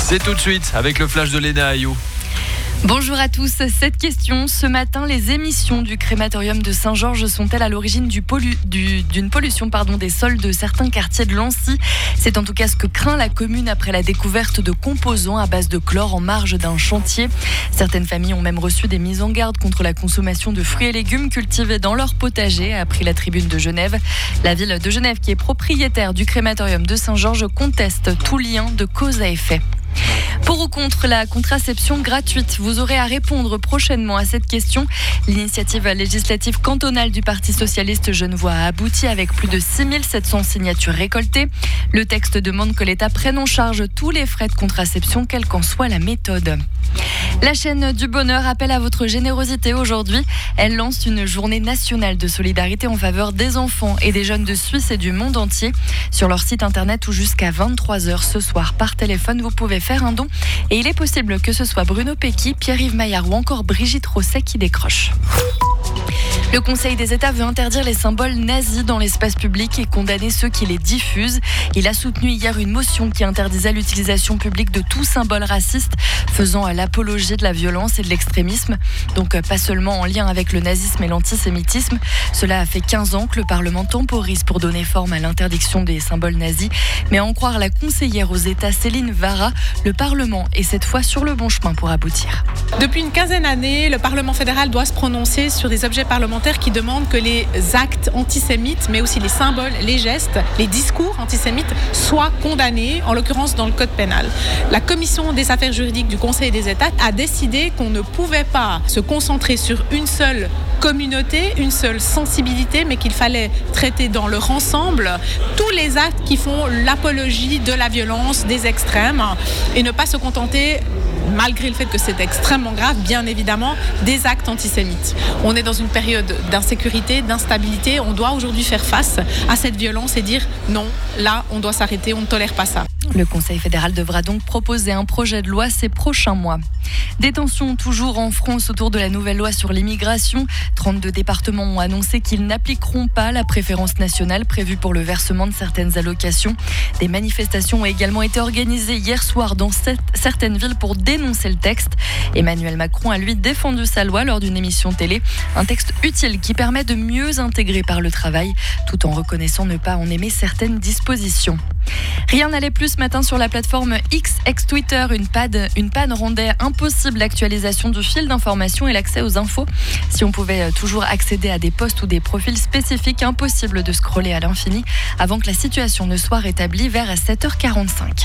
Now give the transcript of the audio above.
C'est tout de suite avec le flash de Léna Ayou. Bonjour à tous. Cette question, ce matin, les émissions du crématorium de Saint-Georges sont-elles à l'origine d'une pollution des sols de certains quartiers de Lancy? C'est en tout cas ce que craint la commune après la découverte de composants à base de chlore en marge d'un chantier. Certaines familles ont même reçu des mises en garde contre la consommation de fruits et légumes cultivés dans leur potager, a appris la Tribune de Genève. La ville de Genève, qui est propriétaire du crématorium de Saint-Georges, conteste tout lien de cause à effet. Pour ou contre la contraception gratuite, vous aurez à répondre prochainement à cette question. L'initiative législative cantonale du Parti socialiste genevois a abouti avec plus de 6700 signatures récoltées. Le texte demande que l'État prenne en charge tous les frais de contraception, quelle qu'en soit la méthode. La chaîne du bonheur appelle à votre générosité aujourd'hui. Elle lance une journée nationale de solidarité en faveur des enfants et des jeunes de Suisse et du monde entier. Sur leur site internet ou jusqu'à 23h ce soir par téléphone, vous pouvez faire un don. Et il est possible que ce soit Bruno Pecky, Pierre-Yves Maillard ou encore Brigitte Rosset qui décrochent. Le Conseil des États veut interdire les symboles nazis dans l'espace public et condamner ceux qui les diffusent. Il a soutenu hier une motion qui interdisait l'utilisation publique de tout symbole raciste faisant l'apologie de la violence et de l'extrémisme. Donc pas seulement en lien avec le nazisme et l'antisémitisme. Cela a fait 15 ans que le Parlement temporise pour donner forme à l'interdiction des symboles nazis. Mais à en croire la conseillère aux États Céline Vara, le Parlement est cette fois sur le bon chemin pour aboutir. Depuis une quinzaine d'années, le Parlement fédéral doit se prononcer sur des objets parlementaires qui demandent que les actes antisémites, mais aussi les symboles, les gestes, les discours antisémites soient condamnés, en l'occurrence dans le code pénal. La commission des affaires juridiques du Conseil des États a décidé qu'on ne pouvait pas se concentrer sur une seule communauté, une seule sensibilité, mais qu'il fallait traiter dans leur ensemble tous les actes qui font l'apologie de la violence, des extrêmes, et ne pas se contenter, malgré le fait que c'est extrêmement grave, bien évidemment, des actes antisémites. On est dans une période d'insécurité, d'instabilité. On doit aujourd'hui faire face à cette violence et dire non, là, on doit s'arrêter, on ne tolère pas ça. Le Conseil fédéral devra donc proposer un projet de loi ces prochains mois. Des tensions toujours en France autour de la nouvelle loi sur l'immigration. 32 départements ont annoncé qu'ils n'appliqueront pas la préférence nationale prévue pour le versement de certaines allocations. Des manifestations ont également été organisées hier soir dans certaines villes pour dénoncer le texte. Emmanuel Macron a lui défendu sa loi lors d'une émission télé. Un texte utile qui permet de mieux intégrer par le travail, tout en reconnaissant ne pas en aimer certaines dispositions. Rien n'allait plus ce matin sur la plateforme X, ex-Twitter. Une panne rendait impossible l'actualisation du fil d'information et l'accès aux infos. Si on pouvait toujours accéder à des posts ou des profils spécifiques, impossible de scroller à l'infini avant que la situation ne soit rétablie vers 7h45.